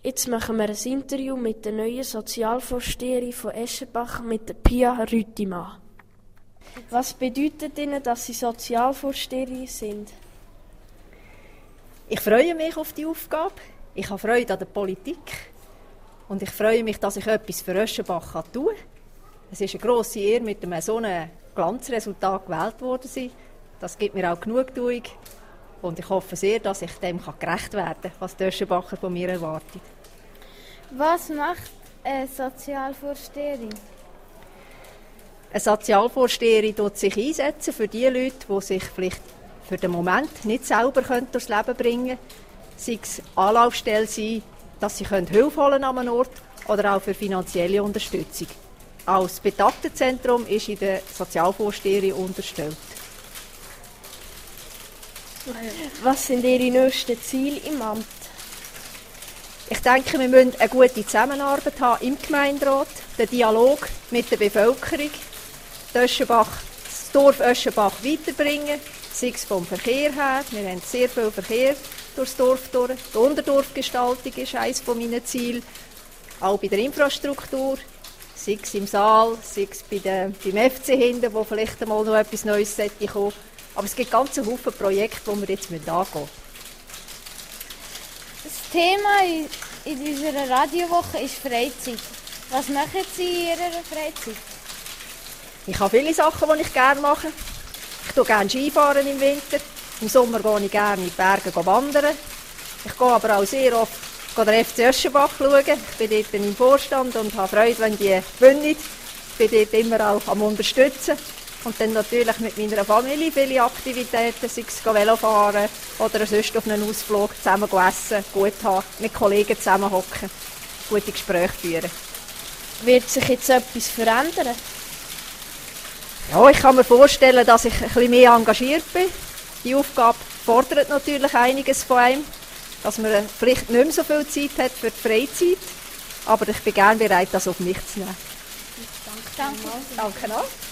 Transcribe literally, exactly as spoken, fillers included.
Jetzt machen wir ein Interview mit der neuen Sozialvorsteherin von Eschenbach, mit der Pia Rüttimann. Was bedeutet Ihnen, dass Sie Sozialvorsteherin sind? Ich freue mich auf die Aufgabe. Ich habe Freude an der Politik. Und ich freue mich, dass ich etwas für Eschenbach tun kann. Es ist eine grosse Ehre, mit einem so einem Glanzresultat gewählt worden zu sein. Das gibt mir auch Genugtuung. Und ich hoffe sehr, dass ich dem gerecht werden kann, was die Eschenbacher von mir erwartet. Was macht eine Sozialvorsteherin? Eine Sozialvorsteherin setzt sich einsetzen für die Leute, die sich vielleicht für den Moment nicht selber durchs Leben bringen können. Sei es Anlaufstelle sein, dass sie Hilfe holen an einem Ort oder auch für finanzielle Unterstützung. Als Betagtenzentrum ist in der Sozialvorsteherin unterstellt. Was sind Ihre nächsten Ziele im Amt? Ich denke, wir müssen eine gute Zusammenarbeit haben im Gemeinderat, den Dialog mit der Bevölkerung, Öschenbach, das Dorf Öschenbach weiterbringen, sei es vom Verkehr her. Wir haben sehr viel Verkehr durchs Dorf durch. Die Unterdorfgestaltung ist eines meiner Ziele. Auch bei der Infrastruktur, sei es im Saal, sei es bei der, beim F C hinten, wo vielleicht einmal noch etwas Neues kommen sollte. Aber es gibt ganz viele Projekte, die wir jetzt angehen müssen. Das Thema in unserer Radiowoche ist Freizeit. Was machen Sie in Ihrer Freizeit? Ich habe viele Sachen, die ich gerne mache. Ich gehe gerne Skifahren im Winter. Im Sommer gehe ich gerne in die Berge wandern. Ich gehe aber auch sehr oft den F C Öschenbach schauen. Ich bin dort im Vorstand und habe Freude, wenn die gewinnen. Ich bin dort immer auch am Unterstützen. Und dann natürlich mit meiner Familie viele Aktivitäten, sei es Velofahren oder sonst auf einen Ausflug, zusammen essen, gut haben, mit Kollegen zusammen hocken, gute Gespräche führen. Wird sich jetzt etwas verändern? Ja, ich kann mir vorstellen, dass ich ein bisschen mehr engagiert bin. Die Aufgabe fordert natürlich einiges von einem, dass man vielleicht nicht mehr so viel Zeit hat für die Freizeit. Aber ich bin gerne bereit, das auf mich zu nehmen. Danke. Danke. Danke.